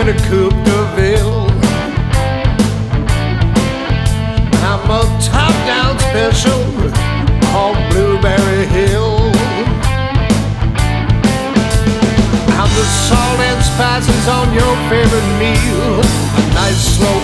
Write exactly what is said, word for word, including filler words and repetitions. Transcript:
in a Coupe de Ville. I'm a top-down special on Blueberry Hill. I'm the salt and spices on your favorite meal. A nice slow